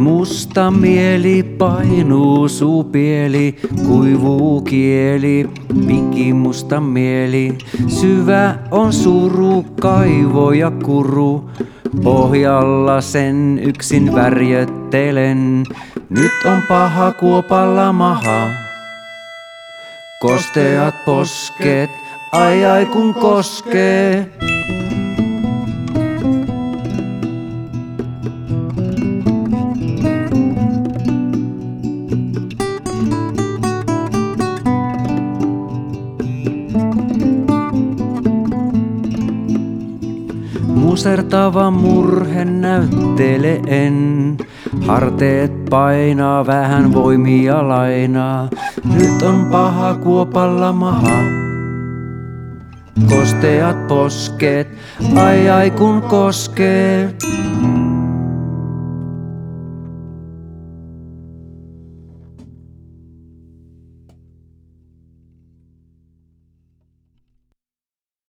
Musta mieli painuu suupieli, kuivuu kieli, pikimusta mieli. Syvä on suru, kaivo ja kuru, pohjalla sen yksin värjöttelen. Nyt on paha kuopalla maha, kosteat posket, ai ai kun koskee. Musertava murhe näytteleen, harteet painaa, vähän voimia lainaa. Nyt on paha kuopalla maha, kosteat posket, ai ai kun koskee.